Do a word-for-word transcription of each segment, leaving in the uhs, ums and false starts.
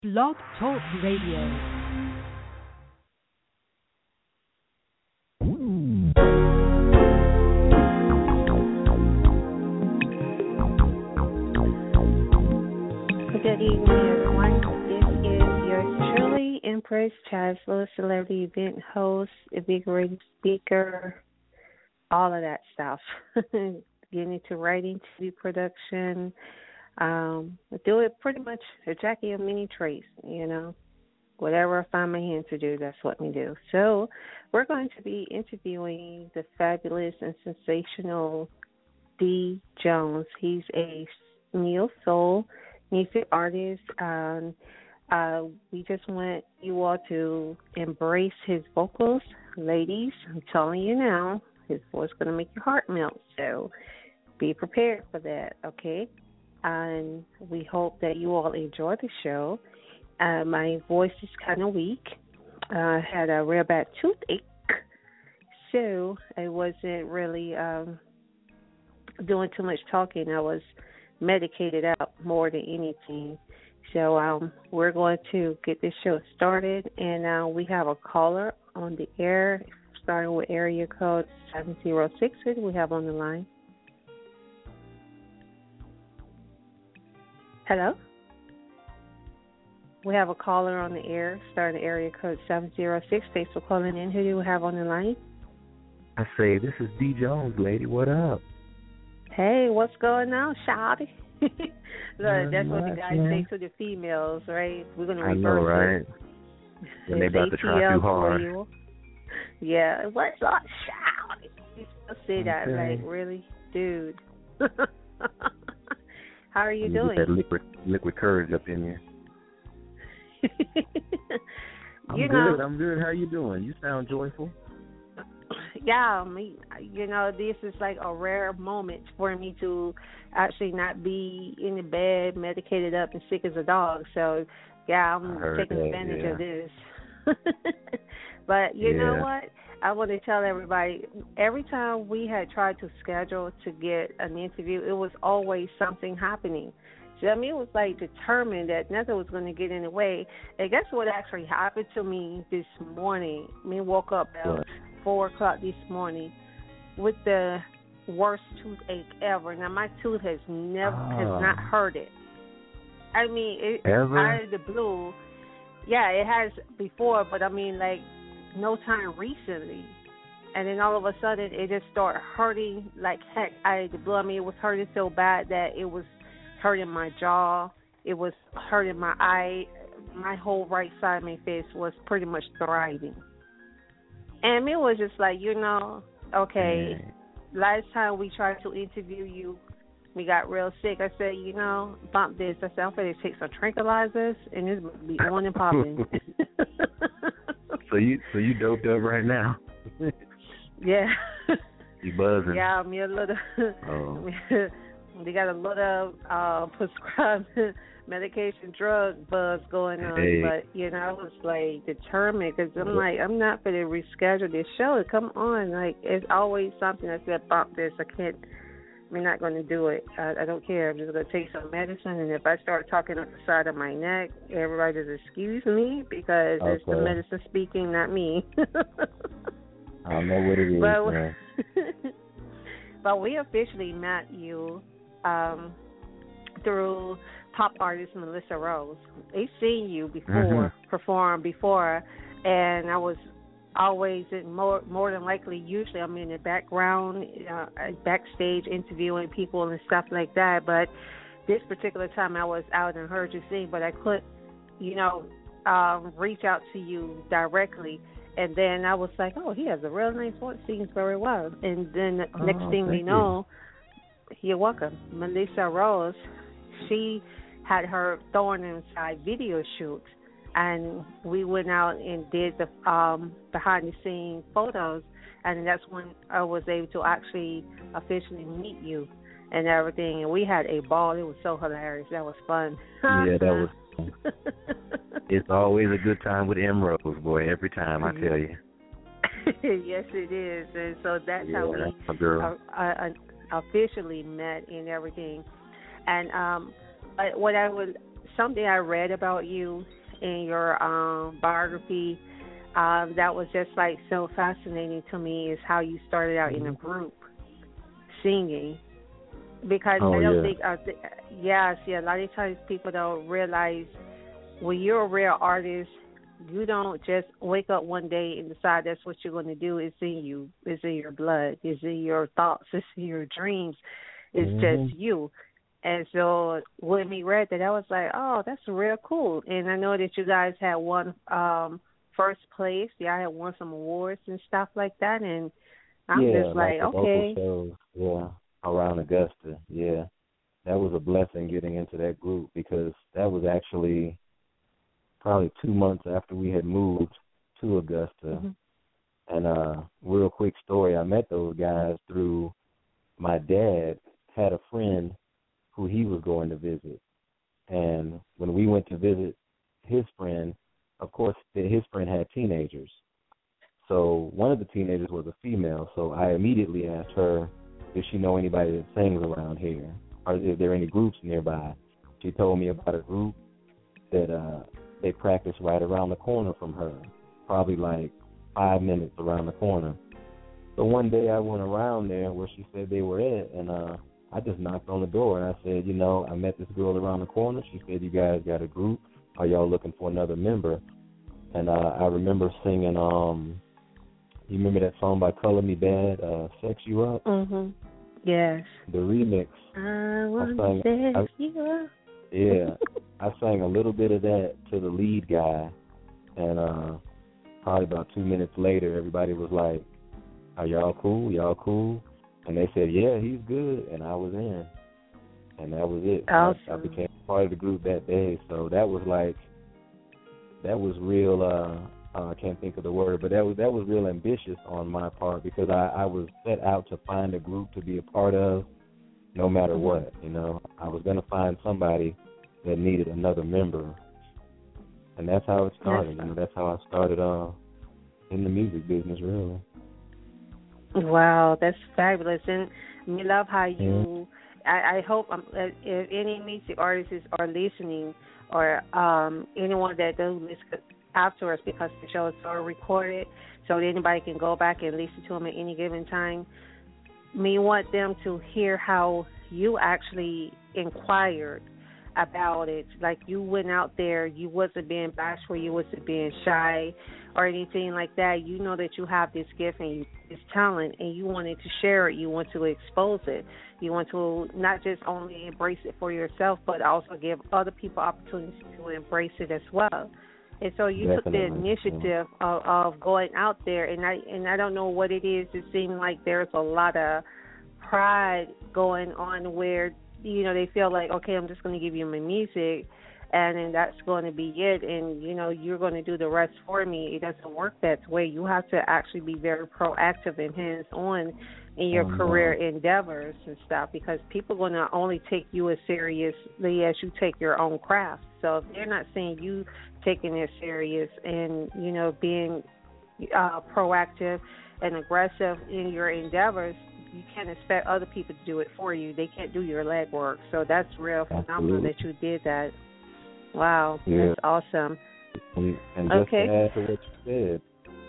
Blog Talk Radio. Good evening, everyone. This is yours truly, Empress Chancellor, celebrity event host, a big ring speaker, all of that stuff. Getting into writing, T V production. Um, I do it pretty much a Jackie of many trades, you know. Whatever I find my hand to do, that's what we do. So we're going to be interviewing the fabulous and sensational D. Jones. He's a neo soul music artist. Um, uh, we just want you all to embrace his vocals. Ladies, I'm telling you now, his voice is going to make your heart melt. So be prepared for that, okay? And we hope that you all enjoy the show. Uh, my voice is kind of weak. Uh, I had a real bad toothache, so I wasn't really um, doing too much talking. I was medicated out more than anything. So um, we're going to get this show started, and uh, we have a caller on the air, starting with area code seven zero six. Who do we have on the line? Hello? We have a caller on the air, starting area code seven zero six. Thanks for calling in. Who do we have on the line? I say, this is D. Jones, lady. What up? Hey, what's going on, shawty? Look, that's what the much, guys man. say to the females, right? We're going to I reverse know, right? it. When they It's about to try A T L too hard. for you. Yeah, what's up, shawty? You still say that, Okay. like, really? Dude. How are you Let me doing? Get that liquid, liquid courage up in you. I'm you good. know, I'm good. How you doing? You sound joyful. yeah, me, you know, this is like a rare moment for me to actually not be in the bed, medicated up and sick as a dog. So, yeah, I'm I heard taking that, advantage yeah. of this. But you know Yeah. what? I want to tell everybody, every time we had tried to schedule to get an interview, it was always something happening. So, I mean, it was like determined that nothing was going to get in the way. And guess what actually happened to me this morning? Me woke up at What? four o'clock this morning with the worst toothache ever. Now, my tooth has never, Oh. has not hurt it. I mean, it, Ever? out of the blue, yeah, it has before, but I mean, like, no time recently. And then all of a sudden, it just started hurting like heck out of the blue. I mean, it was hurting so bad that it was hurting my jaw. It was hurting my eye. My whole right side of my face was pretty much thriving. And it was just like, you know, okay, Man. last time we tried to interview you, we got real sick. I said, you know, bump this. I said, I'm going to take some tranquilizers, and it's going to be on and popping. so you so you doped up right now? Yeah. You buzzing? Yeah, I'm a little. Oh. They got a lot of uh, prescribed medication drug buzz going on, Hey. but you know, I was like determined because I'm like, I'm not going to reschedule this show. Come on, like it's always something. I said, bump this. I can't. I'm not going to do it. I, I don't care. I'm just going to take some medicine, and if I start talking up the side of my neck, everybody just excuse me because it's the Okay. medicine speaking, not me. I don't know what it is, but, man. but we officially met you um, through pop artist Melissa Rose. They've seen you before, Mhm. perform before, and I was always in more more than likely usually I'm in the background uh, backstage interviewing people and stuff like that, but this particular time I was out and heard you sing, but I couldn't, you know, um, reach out to you directly. And then I was like, oh, he has a real nice voice, sings very well. And then the Oh, next thing we thank know, you're welcome, Melissa Rose, she had her Thorn Inside video shoot. And we went out and did the um, behind-the-scenes photos, and that's when I was able to actually officially meet you and everything. And we had a ball. It was so hilarious. That was fun. Yeah, that was. It's always a good time with M Rose, boy. Every time, I tell you. Yes, it is. And so that's Yeah, how we that's my girl. uh, uh, officially met and everything. And um, uh, what I would something I read about you in your um, biography um, that was just like so fascinating to me is how you started out in a group singing. Because Oh, I don't yeah. think, uh, th- yes, yeah, a lot of times people don't realize when you're a real artist, you don't just wake up one day and decide that's what you're going to do. It's in you. It's in your blood. It's in your thoughts. It's in your dreams. It's hmm just you. And so when we read that, I was like, oh, that's real cool. And I know that you guys had won um, first place. Yeah, I had won some awards and stuff like that. And I'm Yeah, just like like, the vocal okay. shows, yeah, around Augusta. Yeah, that was a blessing getting into that group because that was actually probably two months after we had moved to Augusta. Mm-hmm. And uh, real quick story, I met those guys through my dad had a friend who he was going to visit. And when we went to visit his friend, of course, his friend had teenagers. So one of the teenagers was a female, so I immediately asked her if she know anybody that sings around here, or if there are any groups nearby. She told me about a group that uh, they practice right around the corner from her, probably like five minutes around the corner. So one day I went around there where she said they were at, and uh, I just knocked on the door, and I said, you know, I met this girl around the corner. She said, you guys got a group? Are y'all looking for another member? And uh, I remember singing, um, you remember that song by Color Me Bad, uh, Sex You Up? Mm-hmm. Yes. The remix. I I want sang, to I, sex you up. yeah, I sang a little bit of that to the lead guy, and uh, probably about two minutes later, everybody was like, are y'all cool? Y'all cool? And they said, yeah, he's good. And I was in. And that was it. Awesome. I, I became part of the group that day. So that was like, that was real, uh, uh, I can't think of the word, but that was that was real ambitious on my part because I, I was set out to find a group to be a part of no matter Mm-hmm. what, you know. I was going to find somebody that needed another member. And that's how it started. That's You know, that's how I started uh, in the music business, really. Wow, that's fabulous, and we love how Yeah. you. I, I hope um, if if any music artists are listening, or um, anyone that does listen afterwards, because the shows are recorded, so that anybody can go back and listen to them at any given time. We want them to hear how you actually inquired about it. Like you went out there, you wasn't being bashful, you wasn't being shy or anything like that. You know that you have this gift and you, this talent, and you wanted to share it. You want to expose it. You want to not just only embrace it for yourself, but also give other people opportunities to embrace it as well. And so you took the Definitely. initiative of, of going out there, and I and I don't know what it is. It seemed like there's a lot of pride going on where, you know, they feel like, okay, I'm just going to give you my music, and then that's going to be it, and, you know, you're going to do the rest for me. It doesn't work that way. You have to actually be very proactive and hands-on in your Oh, career no. endeavors and stuff, because people are going to only take you as seriously as you take your own craft. So if they're not seeing you taking it serious and, you know, being uh, proactive and aggressive in your endeavors, you can't expect other people to do it for you. They can't do your legwork. So that's real phenomenal Absolutely. that you did that. Wow, Yeah. that's awesome. And, and just Okay. to add to what you said,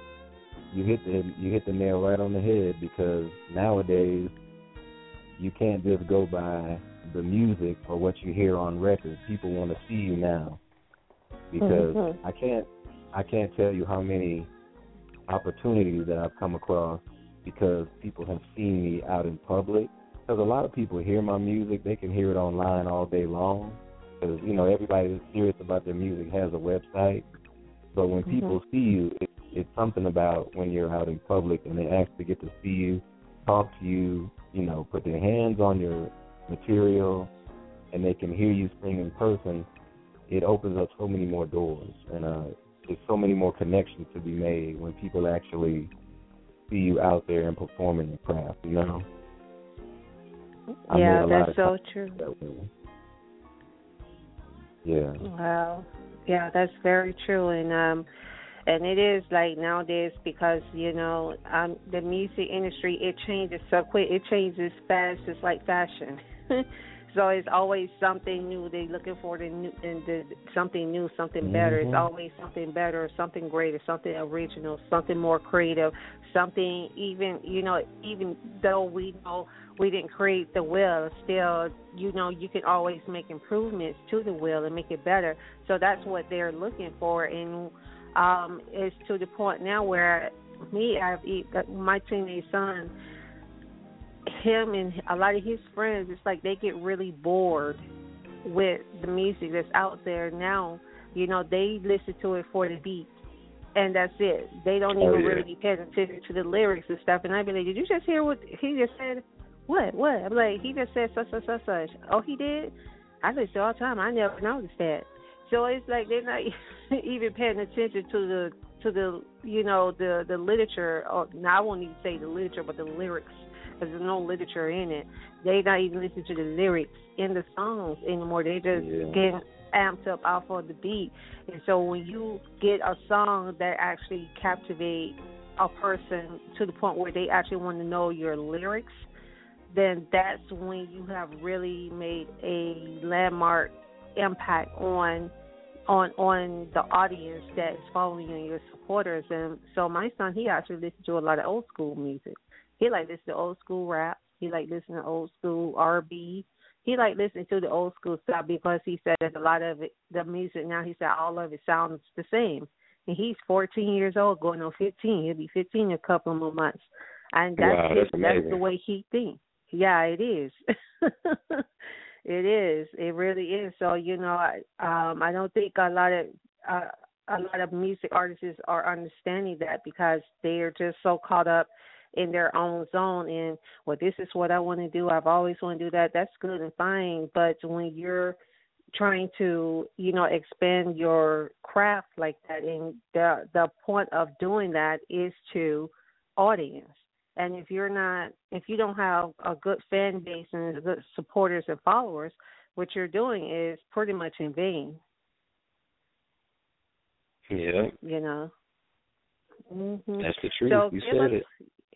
you hit the you hit the nail right on the head, because nowadays you can't just go by the music or what you hear on record. People want to see you now, because Mm-hmm. I can't I can't tell you how many opportunities that I've come across because people have seen me out in public. Because a lot of people hear my music, they can hear it online all day long. Because, you know, everybody that's serious about their music has a website. But when Mm-hmm. people see you, it, it's something about when you're out in public and they actually get to see you, talk to you, you know, put their hands on your material, and they can hear you sing in person. It opens up so many more doors, and uh, there's so many more connections to be made when people actually see you out there and performing your craft, you know? I Yeah, made a lot that's of so contacts true. that way. Yeah. Wow. Yeah, that's very true, and um, and it is like nowadays, because you know, um, the music industry, it changes so quick. It changes fast, just like fashion. So it's always something new. They're looking for the new, and the, something new, something better. It's Mm-hmm. always something better, something greater, something original, something more creative, something even, you know, even though we know we didn't create the wheel, still, you know, you can always make improvements to the wheel and make it better. So that's what they're looking for, and um, it's to the point now where me, I've my teenage son, him and a lot of his friends, it's like they get really bored with the music that's out there now. You know, they listen to it for the beat, and that's it. They don't even Oh, yeah. really be paying attention to the lyrics and stuff. And I be like, did you just hear what he just said? What? What? I'm like, he just said such, such, such, such. Oh, he did? I listen all the time. I never noticed that. So it's like they're not even paying attention to the, to the, you know, the, the literature. Or, now, I won't even say the literature, but the lyrics. There's no literature in it. They not even listen to the lyrics in the songs anymore. They just Yeah. get amped up off of the beat. And so when you get a song that actually captivates a person to the point where they actually want to know your lyrics, then that's when you have really made a landmark impact on on on the audience that's following you and your supporters. And so my son, he actually listens to a lot of old school music. He like listening to old school rap. He like listening to old school R and B. He like listening to the old school stuff because he said that a lot of it, the music now, he said all of it sounds the same. And he's fourteen years old, going on fifteen. He'll be fifteen in a couple of more months. And that's Wow, his, that's amazing. that's the way he thinks. Yeah, it is. It is. It really is. So, you know, I, um, I don't think a lot of uh, a lot of music artists are understanding that because they are just so caught up in their own zone and, well, this is what I want to do. I've always wanted to do that. That's good and fine. But when you're trying to, you know, expand your craft like that, and the the point of doing that is to audience. And if you're not, if you don't have a good fan base and good supporters and followers, what you're doing is pretty much in vain. Yeah. You know. Mm-hmm. That's the truth. So you give said us, it.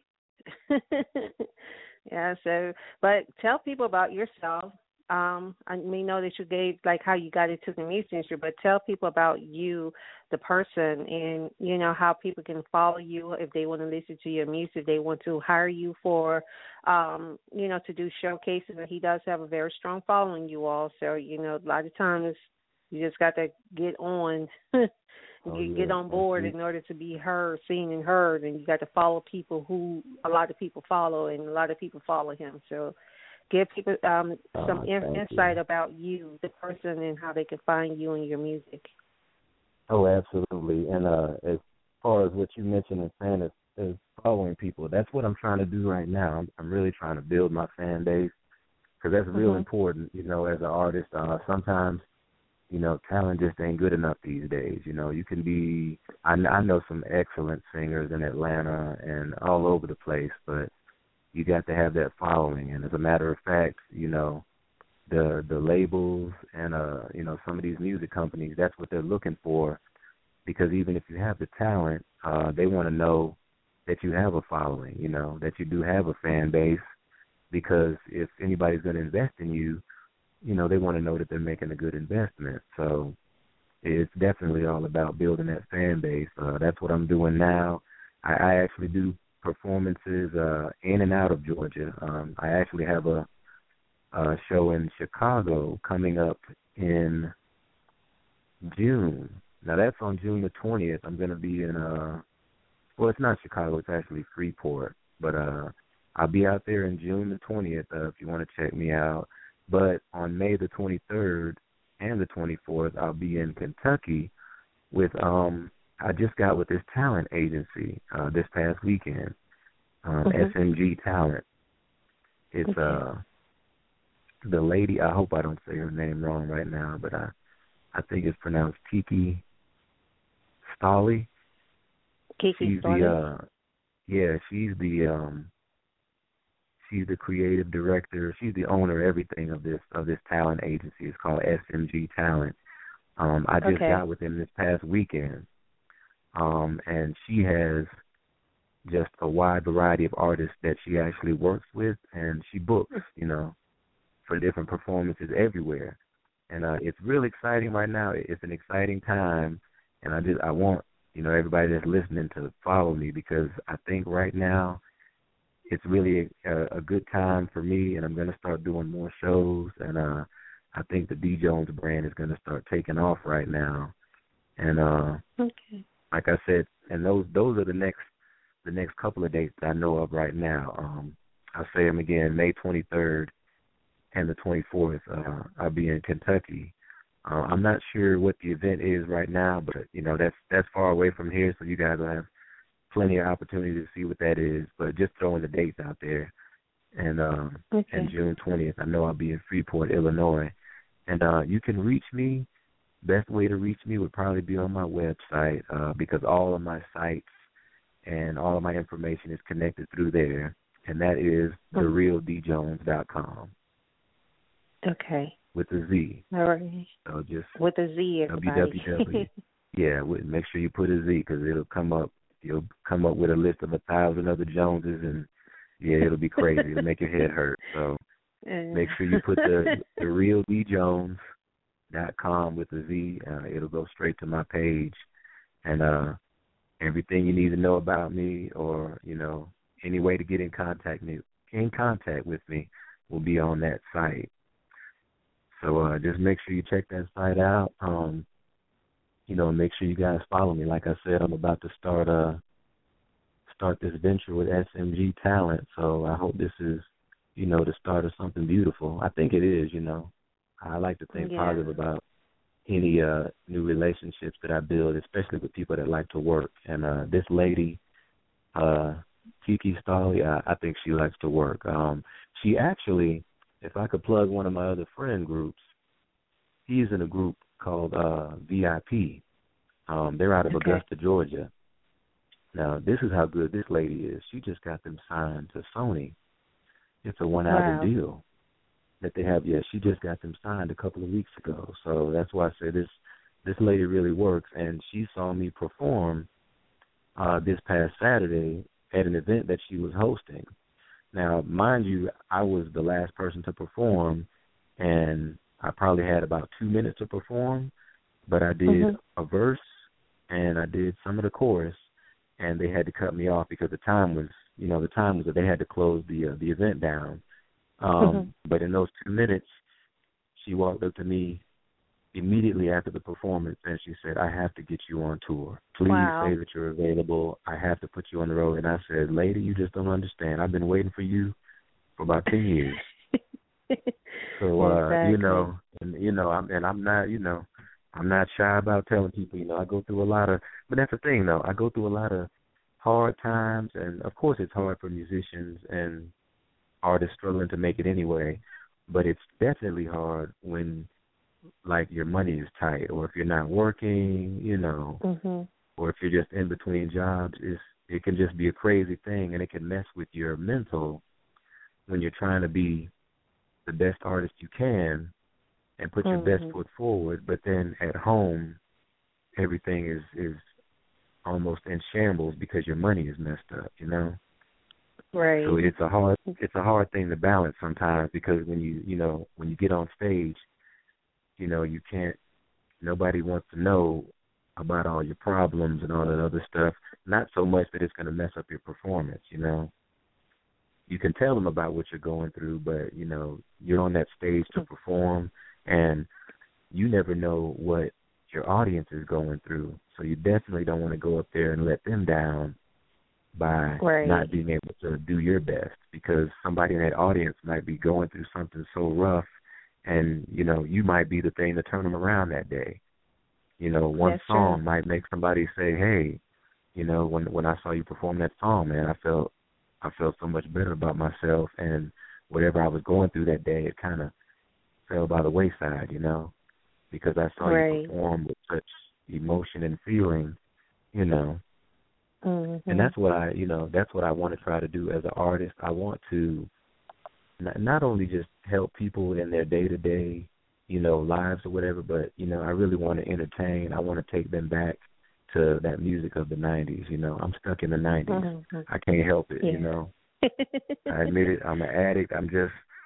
Yeah, so, but tell people about yourself. Um, I we know that you gave, like, how you got into the music industry, but tell people about you, the person, and, you know, how people can follow you if they want to listen to your music, if they want to hire you for, um, you know, to do showcases. And he does have a very strong following, you all. So, you know, a lot of times you just got to get on. Oh, You yeah. get on board That's in order to be heard, seen, and heard, and you got to follow people who a lot of people follow, and a lot of people follow him. So give people um, some Oh, in- thank insight you. about you, the person, and how they can find you and your music. Oh, absolutely. And uh, as far as what you mentioned and saying is, is following people, that's what I'm trying to do right now. I'm, I'm really trying to build my fan base because that's real Mm-hmm. important, you know, as an artist. Uh, sometimes, you know, talent just ain't good enough these days. You know, you can be, I, I know some excellent singers in Atlanta and all over the place, but you got to have that following. And as a matter of fact, you know, the the labels and, uh, you know, some of these music companies, that's what they're looking for, because even if you have the talent, uh, they want to know that you have a following, you know, that you do have a fan base, because if anybody's going to invest in you, you know, they want to know that they're making a good investment. So it's definitely all about building that fan base. Uh, that's what I'm doing now. I, I actually do performances uh, in and out of Georgia. Um, I actually have a, a show in Chicago coming up in June. Now, that's on June the twentieth. I'm going to be in, uh, well, it's not Chicago. It's actually Freeport. But uh, I'll be out there in June the twentieth uh, if you want to check me out. But on May the twenty-third and the twenty-fourth, I'll be in Kentucky with, um, I just got with this talent agency uh, this past weekend, um, Mm-hmm. S M G Talent. It's Okay. uh, the lady, I hope I don't say her name wrong right now, but I, I think it's pronounced Kiki Stolley. Kiki She's Stolley. the, uh, yeah, she's the, um, she's the creative director. She's the owner of everything of this of this talent agency. It's called S M G Talent. Um, I just Okay. got with them this past weekend, um, and she has just a wide variety of artists that she actually works with, and she books, you know. for different performances everywhere. And uh, it's really exciting right now. It's an exciting time, and I just I want you know everybody that's listening to follow me because I think right now it's really a, a good time for me, and I'm going to start doing more shows. And uh, I think the D Jones brand is going to start taking off right now. And uh, okay. like I said, and those those are the next the next couple of dates that I know of right now. Um, I'll say them again: May twenty-third. And the twenty-fourth, uh, I'll be in Kentucky. Uh, I'm not sure what the event is right now, but you know that's that's far away from here, so you guys will have plenty of opportunity to see what that is. But just throwing the dates out there, and um, okay. and June twentieth, I know I'll be in Freeport, Illinois, and uh, you can reach me. Best way to reach me would probably be on my website uh, because all of my sites and all of my information is connected through there, and that is the real d jones dot com. Okay. With a Z. All right. So just with a Z, everybody. W W W. Yeah, make sure you put a Z because it'll come up. You'll come up with a list of a thousand other Joneses, and yeah, it'll be crazy. It'll make your head hurt. So make sure you put the the real d jones dot com with a Z. Uh, it'll go straight to my page, and uh, everything you need to know about me, or you know, any way to get in contact me in contact with me, will be on that site. So uh, just make sure you check that site out. Um, you know, make sure you guys follow me. Like I said, I'm about to start uh start this venture with S M G Talent. So I hope this is, you know, the start of something beautiful. I think it is. You know, I like to think yeah. positive about any uh, new relationships that I build, especially with people that like to work. And uh, this lady, uh, Kiki Stolly, I, I think she likes to work. Um, she actually. If I could plug one of my other friend groups, he's in a group called uh, V I P. Um, they're out of okay. Augusta, Georgia. Now, this is how good this lady is. She just got them signed to Sony. It's a one-album wow. deal that they have. Yeah, she just got them signed a couple of weeks ago. So that's why I say this this lady really works. And she saw me perform uh, this past Saturday at an event that she was hosting. Now, mind you, I was the last person to perform, and I probably had about two minutes to perform, but I did mm-hmm. a verse, and I did some of the chorus, and they had to cut me off because the time was, you know, the time was that they had to close the uh, the event down. Um, mm-hmm. But in those two minutes, she walked up to me immediately after the performance, and she said, I have to get you on tour. Please wow. say that you're available. I have to put you on the road. And I said, lady, you just don't understand. I've been waiting for you for about ten years. so, uh, exactly. you know, and, you know, I'm, and I'm not, you know, I'm not shy about telling people, you know, I go through a lot of, but that's the thing, though. I go through a lot of hard times, and, of course, it's hard for musicians and artists struggling to make it anyway, but it's definitely hard when like your money is tight, or if you're not working, you know, mm-hmm. or if you're just in between jobs, it's, it can just be a crazy thing, and it can mess with your mental when you're trying to be the best artist you can and put mm-hmm. your best foot forward, but then at home, everything is, is almost in shambles because your money is messed up, you know? Right. So it's a hard, it's a hard thing to balance sometimes because when you, you know, when you get on stage, you know, you can't, nobody wants to know about all your problems and all that other stuff. Not so much that it's going to mess up your performance, you know. You can tell them about what you're going through, but, you know, you're on that stage to perform, and you never know what your audience is going through. So you definitely don't want to go up there and let them down by right. not being able to do your best, because somebody in that audience might be going through something so rough, and, you know, you might be the thing to turn them around that day. You know, one That's song true. might make somebody say, hey, you know, when when I saw you perform that song, man, I felt I felt so much better about myself, and whatever I was going through that day, it kind of fell by the wayside, you know, because I saw right. you perform with such emotion and feeling, you know. Mm-hmm. And that's what I, you know, that's what I want to try to do as an artist. I want to not, not only just help people in their day-to-day, you know, lives or whatever, but, you know, I really want to entertain. I want to take them back to that music of the nineties, you know. I'm stuck in the nineties. Mm-hmm. I can't help it, yeah. you know. I admit it. I'm an addict. I'm just,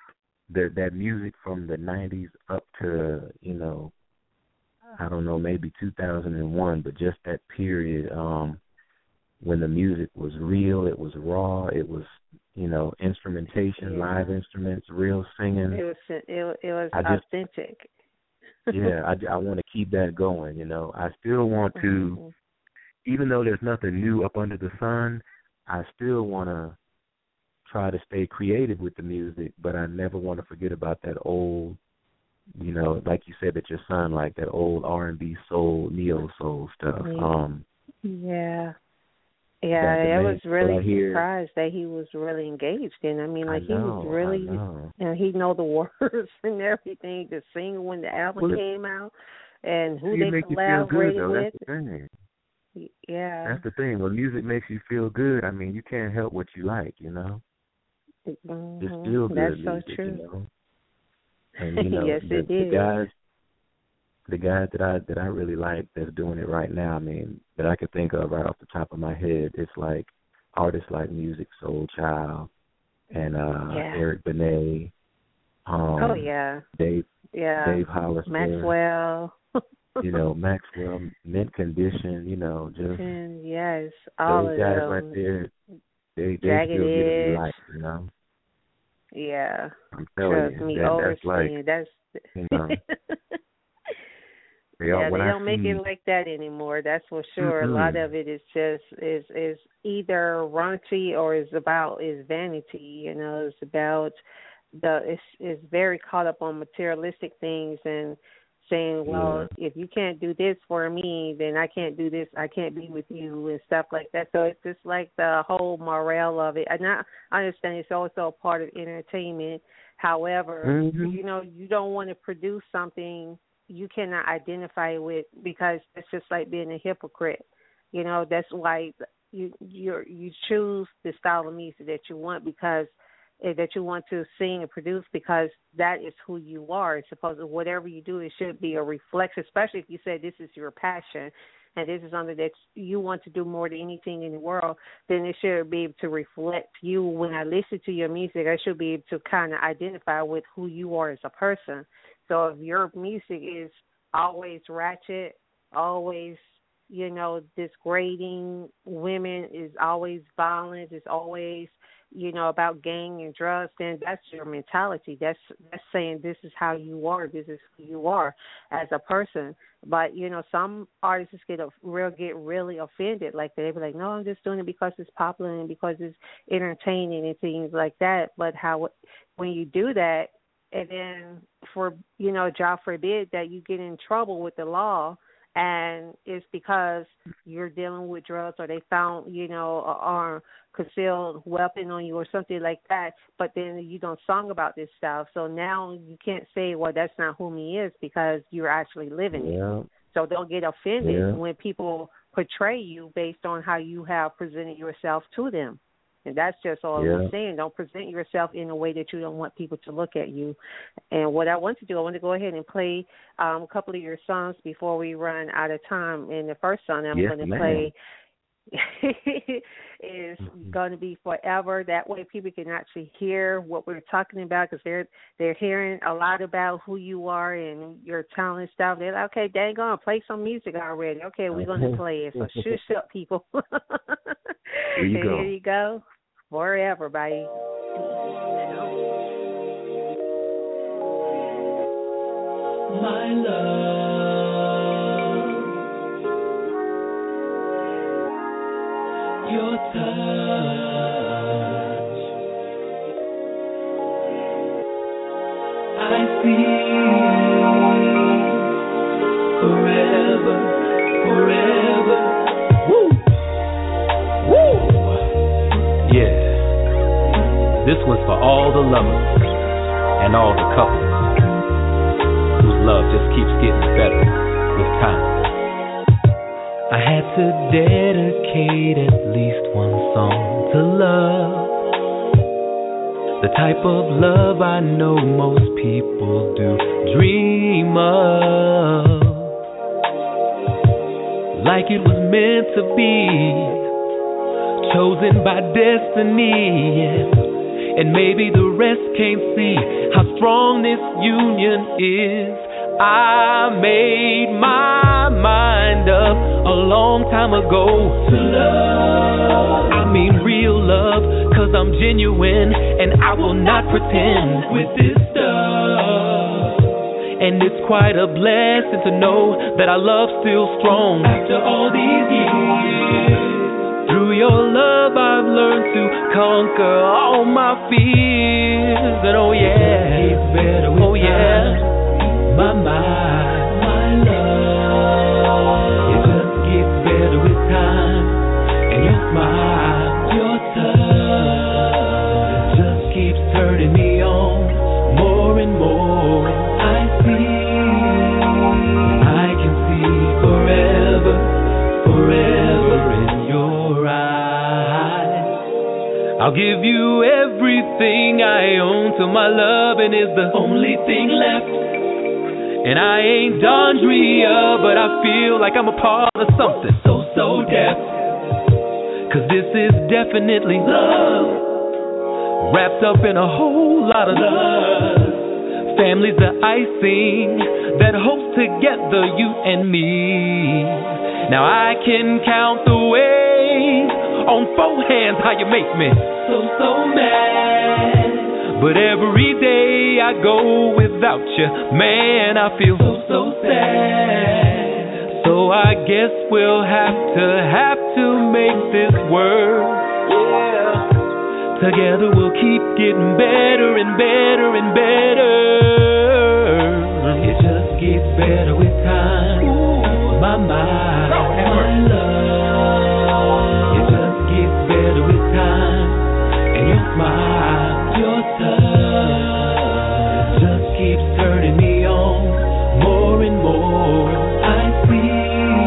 the, that music from the nineties up to, you know, I don't know, maybe two thousand one, but just that period um, when the music was real, it was raw, it was, you know, instrumentation, yeah. live instruments, real singing. It was it, it was I just, authentic. yeah, I, I want to keep that going, you know. I still want to, mm-hmm. even though there's nothing new up under the sun, I still want to try to stay creative with the music, but I never want to forget about that old, you know, like you said that your son like that old R and B soul, neo soul stuff. Yeah. Um, yeah. Yeah, I was really hear, surprised that he was really engaged in. I mean, like I know, he was really, know. you know, he know the words and everything to sing when the album well, came out, and who they collaborated with. That's the thing. Yeah, that's the thing. When music makes you feel good, I mean, you can't help what you like, you know. Mm-hmm. It's still good That's music, so true. You know? And you know, yes, the, it the is. guys, the guys that I that I really like that's doing it right now. I mean, that I could think of right off the top of my head. It's like artists like Musiq Soulchild and uh, yeah. Eric Benet. Um, oh yeah. Dave. Yeah. Dave Hollister. Maxwell. you know, Maxwell, Mint Condition. You know, just and yes, all those of guys them. right there. They they Jagged still Edge. give me life, you know. Yeah. I'm telling Trust you, me, that, that's like, that's you know. They, yeah, all, they don't see, make it like that anymore. That's for sure. Mm-hmm. A lot of it is just is is either raunchy or is about is vanity. You know, it's about the it's it's very caught up on materialistic things and saying, well, yeah. if you can't do this for me, then I can't do this. I can't be with you and stuff like that. So it's just like the whole morale of it. And I, I understand it's also a part of entertainment. However, mm-hmm. you know, you don't want to produce something you cannot identify with because it's just like being a hypocrite. You know, that's why you you you choose the style of music that you want because that you want to sing and produce because that is who you are. It's supposed to, whatever you do, it should be a reflection, especially if you say this is your passion and this is something that you want to do more than anything in the world, then it should be able to reflect you. When I listen to your music, I should be able to kind of identify with who you are as a person. So if your music is always ratchet, always, you know, degrading women, is always violent, is always, you know, about gang and drugs, then that's your mentality. That's that's saying this is how you are, this is who you are as a person. But, you know, some artists get a, real get really offended. Like they be like, no, I'm just doing it because it's popular and because it's entertaining and things like that. But how when you do that, and then for, you know, God forbid that you get in trouble with the law, and it's because you're dealing with drugs or they found, you know, a arm, concealed weapon on you or something like that, but then you don't song about this stuff. So now you can't say, well, that's not whom he is because you're actually living yeah. it. So don't get offended yeah. when people portray you based on how you have presented yourself to them. And that's just all yeah. I'm saying. Don't present yourself in a way that you don't want people to look at you. And what I want to do, I want to go ahead and play um, a couple of your songs before we run out of time. And the first song I'm yes, going to ma'am. play is mm-hmm. going to be Forever. That way people can actually hear what we're talking about because they're, they're hearing a lot about who you are and your talent and stuff. They're like, okay, dang on, play some music already. Okay, we're going to play it. So shush up, people. Here you and go. Here you go. Forever, buddy. My love, your touch, I feel forever, forever. Woo! Woo! Yeah, this one's for all the lovers and all the couples whose love just keeps getting better with time. I had to dedicate at least one song to love, the type of love I know most people do dream of, like it was meant to be, chosen by destiny, yeah. and maybe the rest can't see how strong this union is. I made my mind up a long time ago to love. I mean real love, cause I'm genuine and I will not pretend with this stuff. And it's quite a blessing to know that our love's still strong after all these years. Through your love I've learned to conquer all my fears. And oh yeah, it's better with oh yeah, my mind, my love. It just gets better with time. And your smile, your touch just keeps turning me on more and more. I see, I can see forever, forever in your eyes. I'll give you everything I own till my loving is the only thing left. And I ain't Dondria, but I feel like I'm a part of something so, so deaf. Cause this is definitely love, wrapped up in a whole lot of love. Family's the icing that holds together you and me. Now I can count the ways on four hands how you make me so, so mad. But every day I go without you, man, I feel so, so sad. So I guess we'll have to, have to make this work. Yeah. Together we'll keep getting better and better and better. It just gets better with time. Ooh, my mind, my love. It just gets better with time. And your smile, your touch just keeps turning me on more and more. I see,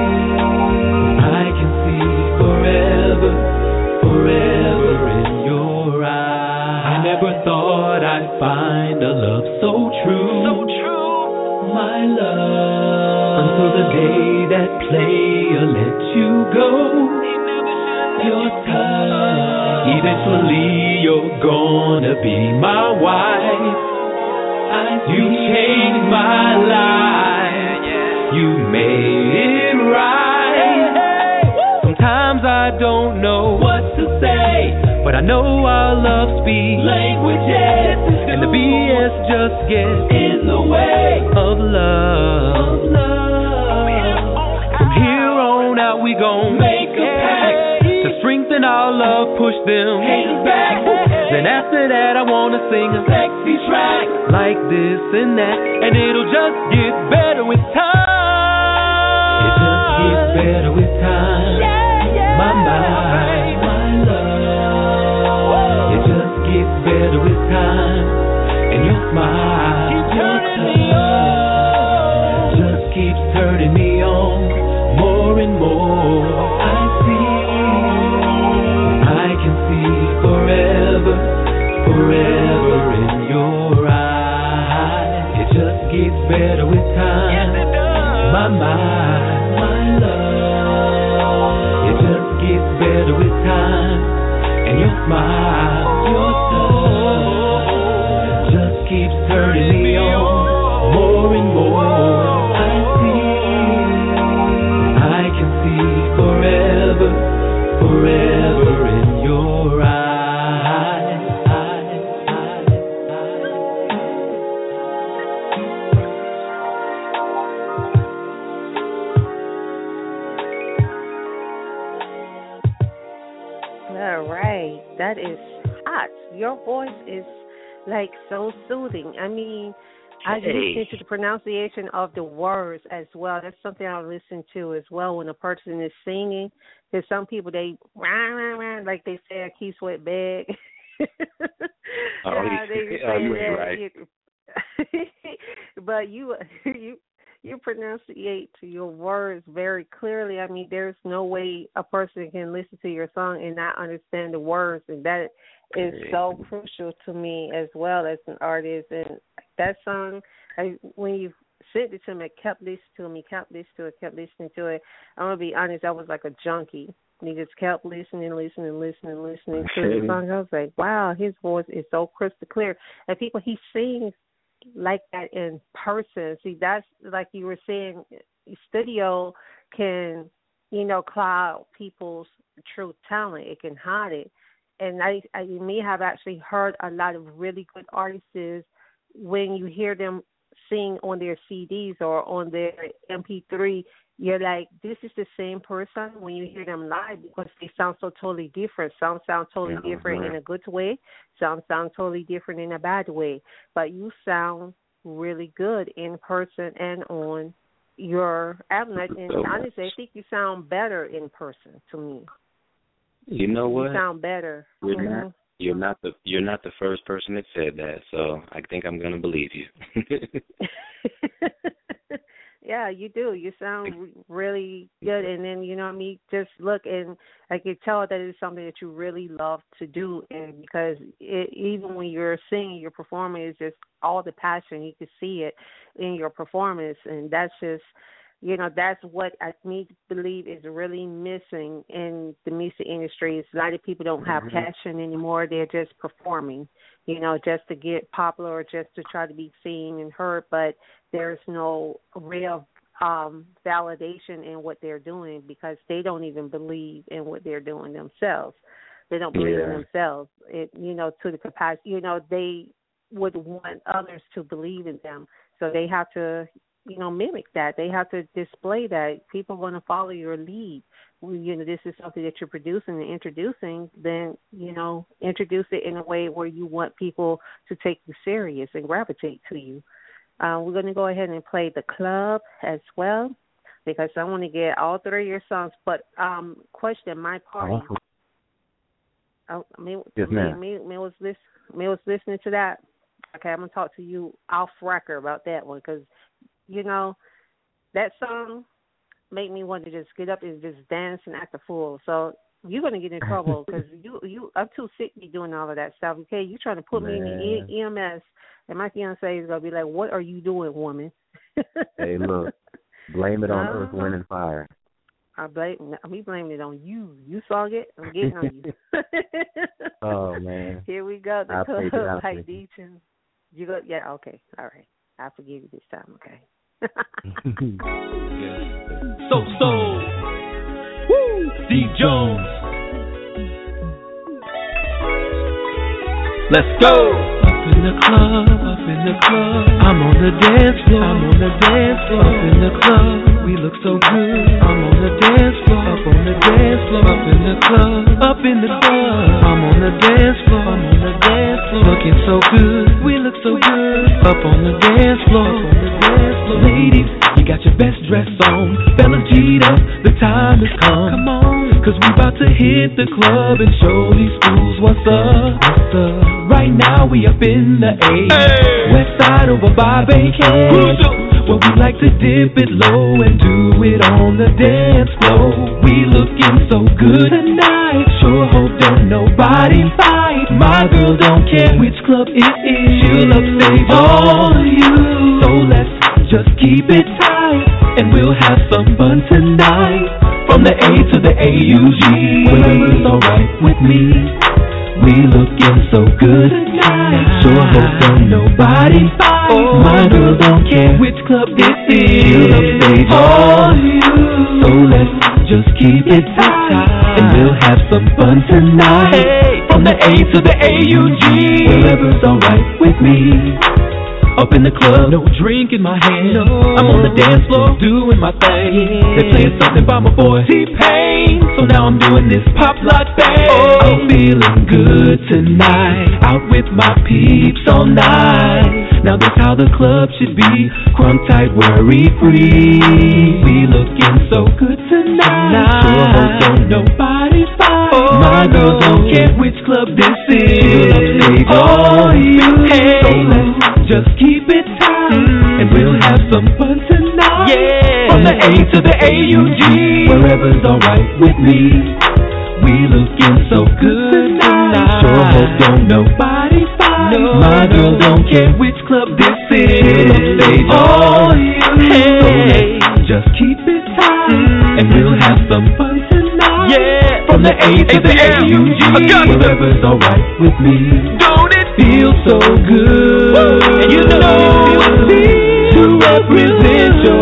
I can see forever, forever in your eyes. I never thought I'd find a love so true, so true, my love. Until the day that player let you go. Your touch, eventually you're gonna be my wife. You changed my life, you made it right. Sometimes I don't know what to say, but I know our love speaks languages, and the B S just gets in the way of love. From here on out we gon' make a pact to strengthen our love, push them haters back. Then after that I wanna sing a sexy track like this and that, and it'll just get better with time. It just gets better with time. Yeah, yeah, my mind, my love. It just gets better with time. And your smile, keep turning me on. Just keeps turning me on more and more. I see, I can see forever, forever in your eyes. It just gets better with time. Yes, it does. My mind, my love. It just gets better with time. And your smile, your touch just keeps turning me on more and more. I see, I can see forever, forever in your eyes. All right, that is hot. Your voice is like so soothing. I mean, I Hey. listen to the pronunciation of the words as well. That's something I listen to as well when a person is singing. Because some people, they, rah, rah, rah, like they say a Key Sweat bag. Oh, Yeah, they he- say oh, you ain't that. right. You- but you, you, you pronunciate your words very clearly. I mean, there's no way a person can listen to your song and not understand the words, and that is so crucial to me as well as an artist. And that song, I, when you sent it to me, I kept listening to me, kept listening to it, kept listening to it. I'm gonna be honest, I was like a junkie and just kept listening, listening, listening, listening to the song. I was like, wow, his voice is so crystal clear. And people, he sings like that in person. See, that's like you were saying, studio can, you know, cloud people's true talent. It can hide it. And I, I may have actually heard a lot of really good artists when you hear them sing on their C Ds or on their M P three, you're like, this is the same person when you hear them live because they sound so totally different. Some sound totally yeah, different right. in a good way. Some sound totally different in a bad way. But you sound really good in person and on your album. And so honestly, I think you sound better in person to me. You know what? You sound better. You're mm-hmm. not. You're not the. You're not the first person that said that. So I think I'm gonna believe you. Yeah, you do. You sound really good, and then you know what I mean. Just look, and I can tell that it's something that you really love to do, and because it, even when you're singing, your performing is just all the passion. You can see it in your performance, and that's just, you know, that's what I need to believe is really missing in the music industry. Is a lot of people don't have mm-hmm. passion anymore. They're just performing, you know, just to get popular or just to try to be seen and heard, but there's no real um, validation in what they're doing because they don't even believe in what they're doing themselves. They don't believe yeah. in themselves, it, you know, to the capacity. You know, they would want others to believe in them, so they have to, you know, mimic that. They have to display that. People want to follow your lead. When, you know, this is something that you're producing and introducing, then, you know, introduce it in a way where you want people to take you serious and gravitate to you. Uh, we're going to go ahead and play The Club as well because I want to get all three of your songs. But um, question, My Party. Oh, oh, me, yes, me, ma'am. me, me, was list, me was listening to that. Okay, I'm going to talk to you off record about that one because, you know, that song made me want to just get up and just dance and act a fool. So you're going to get in trouble because you, you, I'm too sick to be doing all of that stuff, okay? You're trying to put Man. me in the E M S, and my fiancé is going to be like, what are you doing, woman? Hey, look, blame it on uh-huh. Earth, Wind, and Fire. I blame, we blaming it on you. You saw it. I'm getting on you. Oh, man. Here we go. The I'll Club by Deacon. You go, yeah, okay. All right. I forgive you this time, okay? So, so, woo, D. Jones. Let's go. Up in the club, up in the club. I'm on the dance floor, I'm on the dance floor. Up in the club, we look so good. I'm on the dance floor, up on the dance floor. Up in the club, up in the club. I'm on the dance floor, I'm on the dance floor. Looking so good, we look so good. Up on the dance floor, up on the dance floor. Ladies, you got your best dress on. Fellas G'd up, the time has come. Come on, cause we about to hit the club and show these fools what's up. What's up? Right now we up in the A, hey. West side over by Bankhead, where we like to dip it low and do it on the dance floor. We looking so good tonight, sure hope don't nobody fight. My girl don't care which club it is, she'll upstage all of you. So let's just keep it tight, and we'll have some fun tonight. From the A to the A U G, wherever's alright with me. We looking so good tonight, sure hope don't nobody fight. Oh, my girl don't care which club this is, she'll upstage all you. So let's just keep it tight, and we'll have some fun tonight. Hey. From the A to the A U G, wherever's alright with me. Up in the club, no drink in my hand, no. I'm on the dance floor doing my thing. They playing something by my boy T-Pain, so now I'm doing this pop lock thing. Oh. I'm feeling good tonight, out with my peeps all night. Now that's how the club should be, crunk tight, worry free. We looking so good tonight, sure hope don't nobody fight. Oh. My girl don't care which club this is, she'll upstage all you. Hey. So let's just keep it tight, mm. and we'll have some fun tonight. Yeah. From the A to the A U G, wherever's alright with me. We looking so good tonight, sure hope don't nobody fight. No. My girl don't care which club this is, she'll upstage all you. Hey. So let's just keep it tight, mm. and we'll have some fun tonight. Yeah. From the A to the A U G, wherever's alright with me. Don't it feel so good? And you know it's me to represent your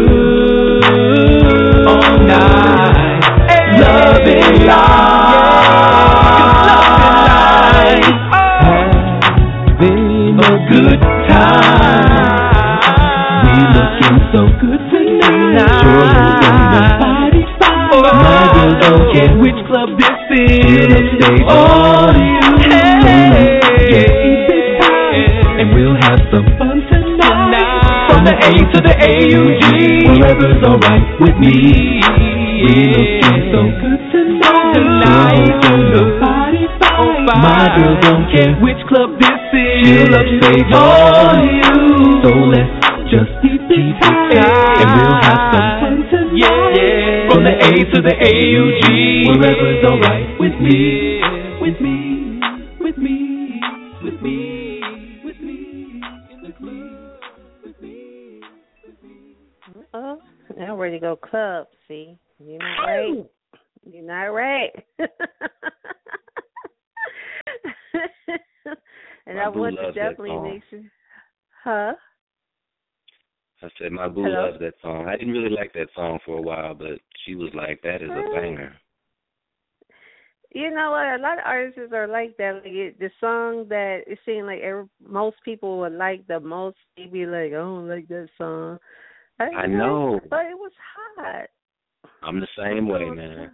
hood all night. Loving life, loving life, having a good time. We looking so good tonight. Sure is gonna party fine. My girl don't care which club this is. She'll upstage all you. Hey, and we'll have some fun tonight. From the A to the A U G, wherever's alright with me. We looking so good tonight. Tonight, gonna party fine. My girl don't care which club this is. She'll upstage all you. So let's just keep it tight, and we'll have some fun tonight. Yeah, yeah. From the A to the A U G, wherever's alright with me, with me, with me, with me, with me, with me, with me, with me. Oh, now ready to go club. See, you're not right. You're not right. And My I boo want to loves that definitely song. make sure. Huh? I said my boo Hello? loves that song. I didn't really like that song for a while, but she was like, "That is a banger." You know what? A lot of artists are like that. Like it, the song that it seemed like every, most people would like the most, they be like, "I don't like that song." I, I know. but it was hot. I'm the same way, man.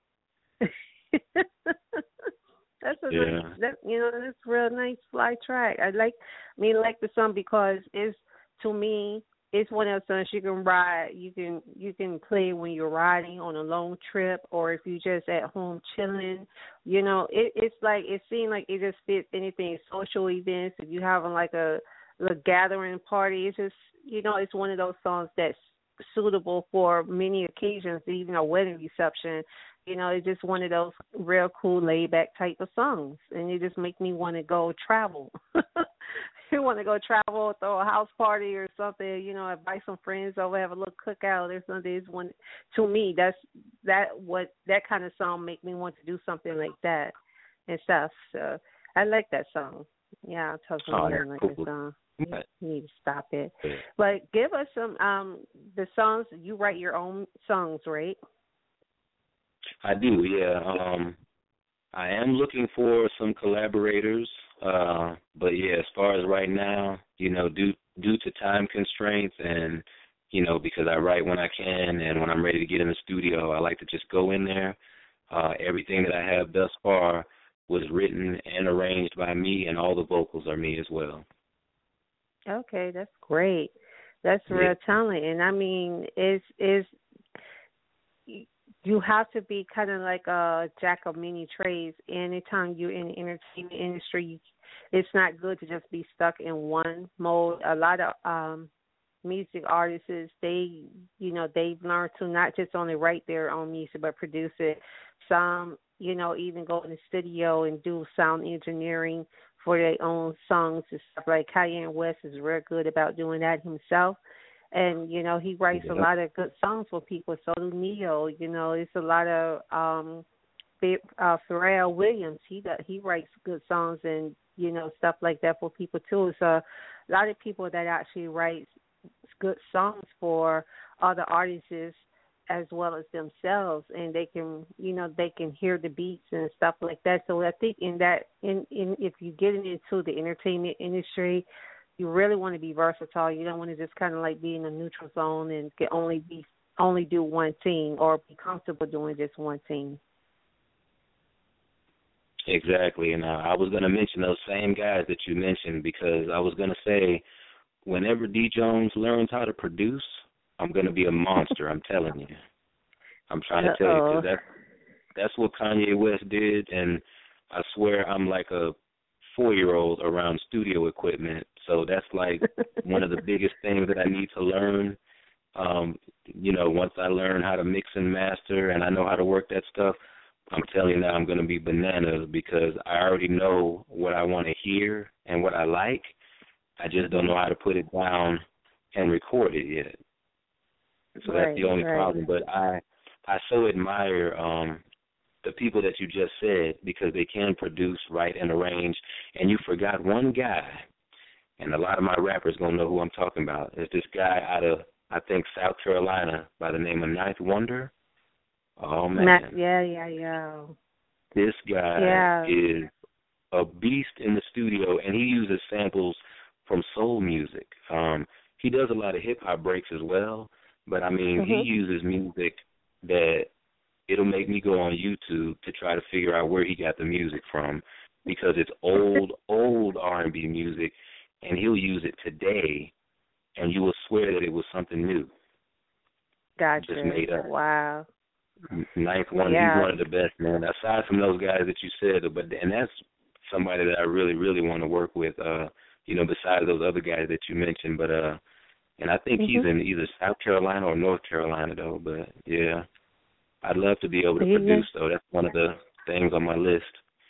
That's a Yeah. nice, that you know, that's a real nice fly track. I like, I mean, like the song because it's to me, it's one of those songs you can ride, you can you can play when you're riding on a long trip, or if you just at home chilling. You know, it, it's like it seems like it just fits anything. Social events, if you having like a, a gathering party, it's just you know, it's one of those songs that's suitable for many occasions, even a wedding reception. You know, it's just one of those real cool, laid-back type of songs, and it just make me want to go travel. You want to go travel, throw a house party or something, you know, invite some friends over, have a little cookout or something. It's one, to me, that's that what that kind of song make me want to do something like that and stuff. So I like that song. Yeah, I'll tell Oh, you that's like cool. that song. You Right. need to stop it. Yeah. But give us some um the songs. You write your own songs, right? I do, yeah. Um, I am looking for some collaborators, uh, but yeah, as far as right now, you know, due due to time constraints and you know, because I write when I can and when I'm ready to get in the studio, I like to just go in there. Uh, everything that I have thus far was written and arranged by me, and all the vocals are me as well. Okay, that's great. That's Yeah. real talent, and I mean, is is you have to be kind of like a jack of many trades. Anytime you're in the entertainment industry, you, it's not good to just be stuck in one mode. A lot of um, music artists, they, you know, they've learned to not just only write their own music, but produce it. Some, you know, even go in the studio and do sound engineering for their own songs and stuff. Like Kanye West is real good about doing that himself. And, you know, he writes Yeah. a lot of good songs for people. So do Neo. You know, it's a lot of um, uh, Pharrell Williams. He does, he writes good songs and, you know, stuff like that for people, too. So a lot of people that actually write good songs for other artists as well as themselves, and they can, you know, they can hear the beats and stuff like that. So I think in that, in, in if you get into the entertainment industry, you really want to be versatile. You don't want to just kind of like be in a neutral zone and can only be only do one thing or be comfortable doing just one thing. Exactly, and uh, I was going to mention those same guys that you mentioned because I was going to say, whenever D. Jones learns how to produce, I'm going to be a monster. I'm telling you. I'm trying to tell you Uh-oh. because that's that's what Kanye West did, and I swear I'm like a four-year-old around studio equipment. So that's like one of the biggest things that I need to learn. Um, you know, once I learn how to mix and master and I know how to work that stuff, I'm telling you now I'm going to be bananas because I already know what I want to hear and what I like. I just don't know how to put it down and record it yet. So Right, that's the only right. problem. But I I so admire um, the people that you just said because they can produce, write, and arrange. And you forgot one guy, and a lot of my rappers gonna know who I'm talking about. It's this guy out of, I think, South Carolina by the name of Ninth Wonder. Oh man, Matt, yeah, yeah, yeah. This guy yeah. is a beast in the studio, and he uses samples from soul music. Um, he does a lot of hip hop breaks as well, but I mean, mm-hmm. he uses music that it'll make me go on YouTube to try to figure out where he got the music from, because it's old, old R and B music, and he'll use it today, and you will swear that it was something new. Gotcha. Just made up. Wow. Ninth One, yeah. he's one of the best, man. Aside from those guys that you said, but and that's somebody that I really, really want to work with. Uh, you know, besides those other guys that you mentioned, but uh, and I think mm-hmm. he's in either South Carolina or North Carolina, though. But yeah, I'd love to be able to yeah. produce, though. That's one of the things on my list.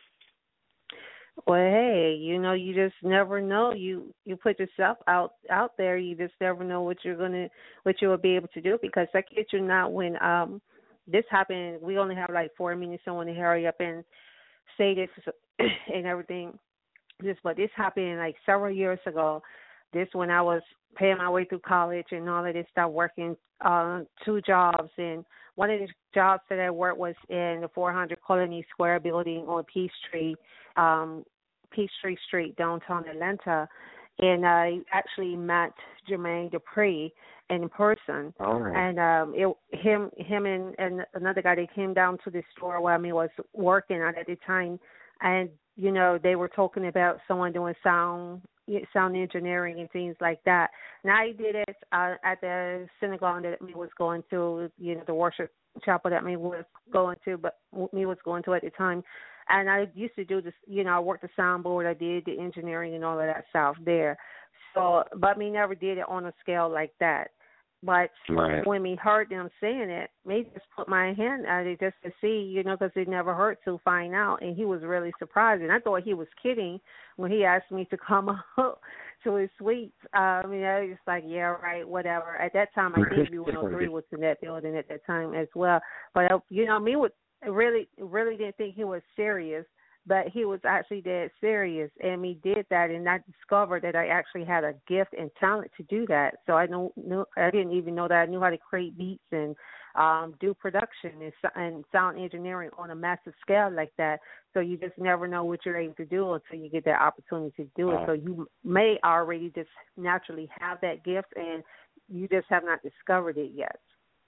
Well, hey, you know, you just never know. You you put yourself out out there. You just never know what you're gonna, what you will be able to do. Because I kid you not, when um. this happened, we only have like four minutes, so I want to hurry up and say this and everything. This, but this happened like several years ago. This when I was paying my way through college and all of this stuff, working uh, two jobs. And one of the jobs that I worked was in the four hundred Colony Square building on Peachtree, um, Peachtree Street, downtown Atlanta. And I actually met Jermaine Dupri in person. All right. And um, it, him, him, and, and another guy, they came down to the store where I mean, was working at at the time, and you know they were talking about someone doing sound, sound engineering and things like that. And I did it uh, at the synagogue that me was going to, you know, the worship chapel that me was going to, but me was going to at the time. And I used to do this, you know, I worked the soundboard, I did the engineering and all of that stuff there. So, but me never did it on a scale like that. But right. when me heard them saying it, me just put my hand at it just to see, you know, because it never hurt to find out. And he was really surprised. And I thought he was kidding when he asked me to come up to his suite. Uh, I mean, I was just like, yeah, right, whatever. At that time, I think B one oh three was in that building at that time as well. But, uh, you know, me would really, really didn't think he was serious. But he was actually dead serious, and me did that, and I discovered that I actually had a gift and talent to do that. So I don't know, I didn't even know that I knew how to create beats and um, do production and, and sound engineering on a massive scale like that. So you just never know what you're able to do until you get that opportunity to do it. Wow. So you may already just naturally have that gift, and you just have not discovered it yet.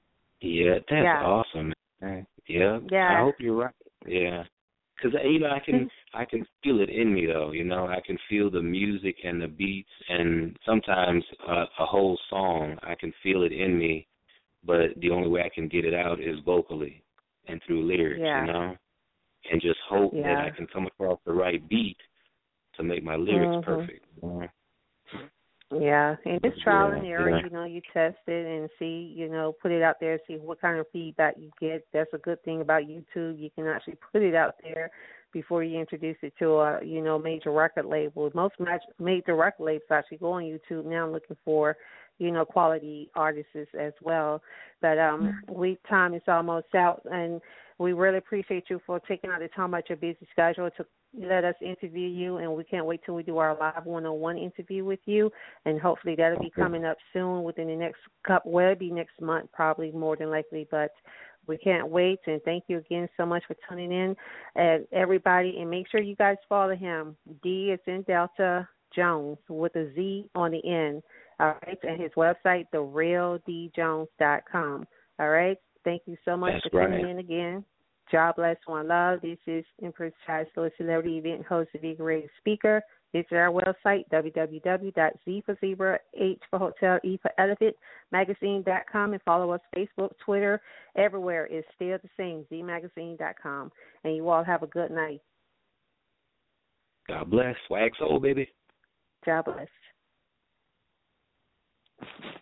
Yeah, that's yeah. awesome. Yeah, yeah, I hope you're right. Yeah. Because, you know, I can I can feel it in me, though, you know. I can feel the music and the beats, and sometimes uh, a whole song, I can feel it in me, but the only way I can get it out is vocally and through lyrics, yeah. you know, and just hope yeah. that I can come across the right beat to make my lyrics mm-hmm. perfect. You know? Yeah, and it's trial yeah, and error. yeah. You know, you test it and see, you know, put it out there, see what kind of feedback you get. That's a good thing about YouTube. You can actually put it out there before you introduce it to a, you know, major record label. Most major record labels actually go on YouTube now looking for, you know, quality artists as well. But um, we time is almost out, and we really appreciate you for taking out the time out your busy schedule to let us interview you, and we can't wait till we do our live one-on-one interview with you, and hopefully that'll be coming up soon within the next couple, well, it'll be next month probably more than likely, but we can't wait, and thank you again so much for tuning in, and everybody, and make sure you guys follow him. D is in Delta Jones with a Z on the end, all right, and his website, the real d jones dot com, all right? Thank you so much That's for tuning right. in again. God bless, one love. This is Empress Chancellor, celebrity event host, the Big Radio speaker. Visit our website, w w w dot z for zebra, h for hotel, e for elephant, magazine dot com, and follow us Facebook, Twitter, everywhere. It's still the same, z magazine dot com. And you all have a good night. God bless. Swag soul, baby. God bless.